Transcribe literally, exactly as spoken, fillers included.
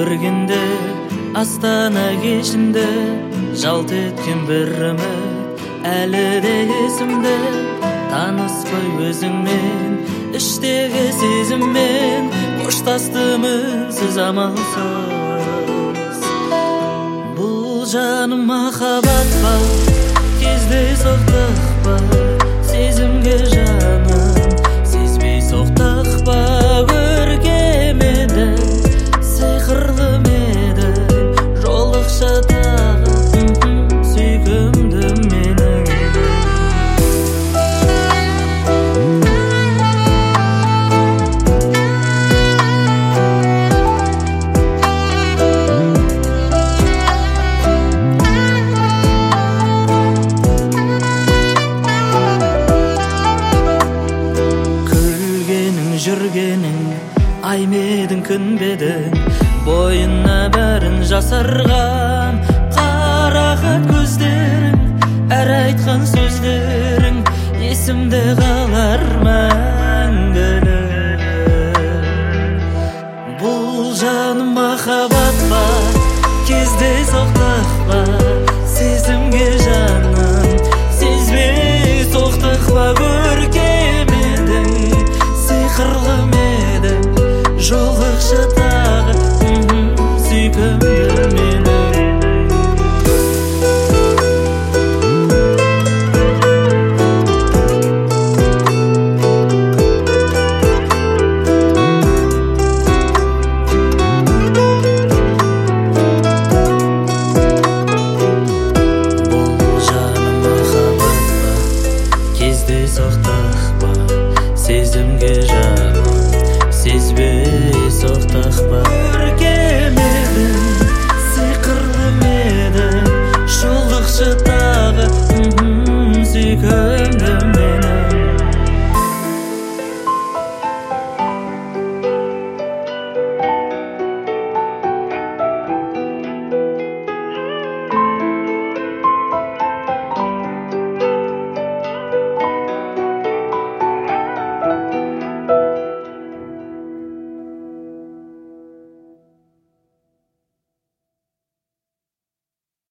көргенде Астана кешінде жалт еткен бір үміт әлі де есімде. Таныспай өзіңмен, іштегі сезіммен қоштастымыз амалсыз. Бұл жаным махаббат па, кезде соқтық па, сезімге жаным сезбей соқтық па. Көркем еді, сиқырлы еді, жолықша тағы сүйкімді менің. Жүргенің аймедің күнбедің, бойына бәрін жасырған қарақат көздерің, әр айтқан сөздерің есімде қалар мәңгілік. Бұл жаным махаббат